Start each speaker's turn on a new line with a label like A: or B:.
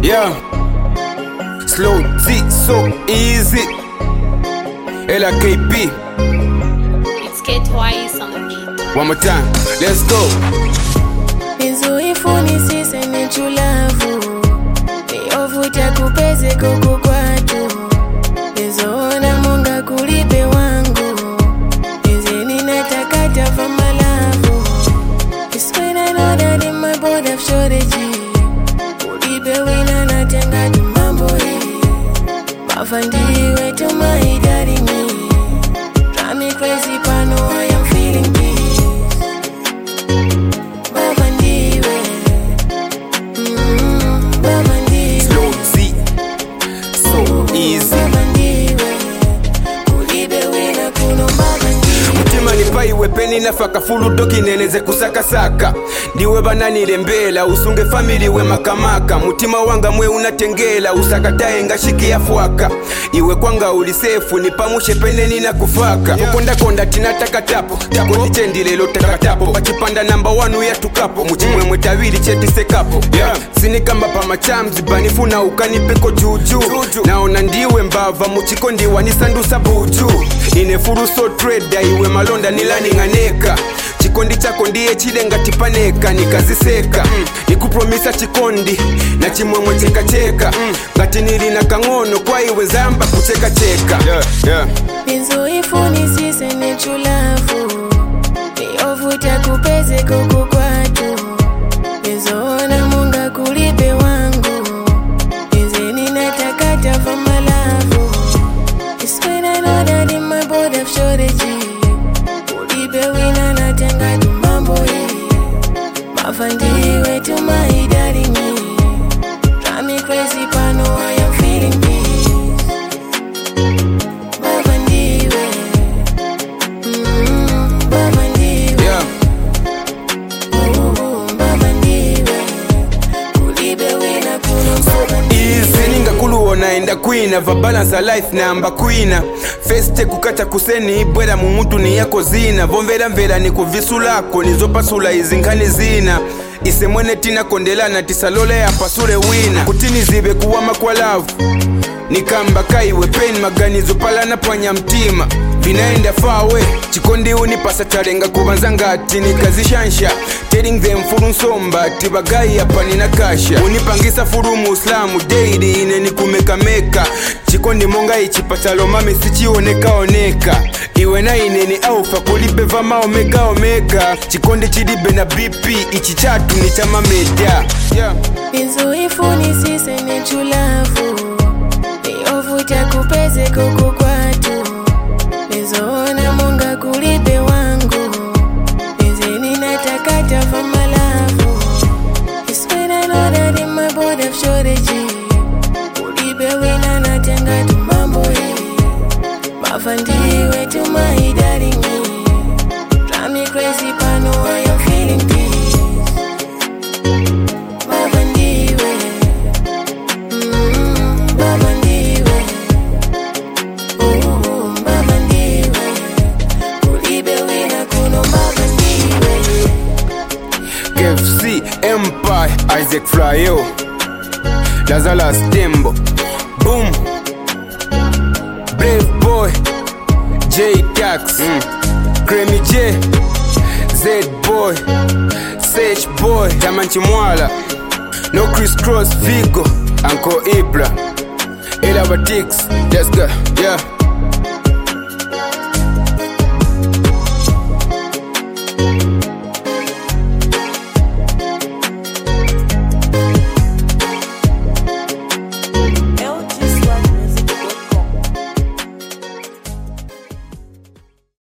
A: Yeah. Slow Z, so easy. LKP.
B: It's K twice on the beat.
A: One more time, let's go.
C: Nizoefu nisise nechulavu Niovuta kupeze kuku kwatu Nizoona munga kulipe wangu Nizini natakata for my love. It's when I know that in my board of shortage Kulipe wina natenga tumambo hii Mafandiwe tumaidari me. Drive me crazy pano I am feeling peace.
A: Slow Z, so easy. Mutima nipaiwe peni nafaka fulu doki neneze kusakasaka. Ndiwe bananile mbela usunge family we makamaka. Mutima wanga mwe unatengela usakatae ngashiki ya fuaka. Iwe kwanga ulisefu nipamushe pene nina kufaka. Mukonda konda tinataka tapo Tako nichendile lo takatapo Pachipanda namba 1 ya tukapo Muchimwe mwetawili cheti sekapo Sinikamba pa machamzi banifuna ukanipeko juju Naona ndiwe mbava muchiko ndiwa nisandusa buju Inefuru so trade iwe malonda nilani nganeka Chikondi chako ndiye chilenga tipaneka nikaziseka Nikupromisa chikondi na chimwemwe cheka cheka Ngati nili na kangono kwa iwe zamba kucheka cheka
C: Nizoefu nisise nechulavu Niovuta kupeze kuku kwatu Nizoona munga kulipe wangu Nizini natakata for my love. It's when I know that in my board of shortage Kulipe wina natenga tumambo hii Mafandiwe tumaidari me. Drive me crazy pano I am feeling peace.
A: Naenda kuina va balance a life namba kuina Feste kukata kuseni ibwera mumutu ni yako zina Vomvera mvera ni kuvisulako nizopasula izinkani zina Ise mwene tina kondelana tisalole ya pasure wina Kutini zibe kuwama kwa lavu Nikamba kaiwe pen maganizo pala na pwanya mtima Vinaenda fawe Chikondi unipasa tarenga kubanzanga ati nikazishansha Telling them furu nsomba tibagai hapa nina kasha Unipangisa furu muslamu daily ine nikumeka meka Chikondi monga ichipatalo mame sichioneka oneka Iwe na ine ni alfa kulibe vama omega Chikondi chidibe na BP ichichatu ni chama media
C: Nizoefu nisise nechulavu Niovuta kupeze kuku kwatu Nizoona munga kulipe wangu Nizini natakata for my love. It's when I know that in my board of shortage Kulipe wina natenga tumambo hii Mafandiwe tumaidari me. Drive me crazy pano I am feeling peace. Mafandiwe Mafandiwe Mafandiwe Kulipe wina kuno mafandiwe
A: KFC Empire Isaac Flyo Lazala Stembo Boom Brave Boy J Tax Creamy J Z Boy Sage Boy Tamanchi Mwala No Chris Cross Vigo Uncle Ibra Elabatix Let's go, yeah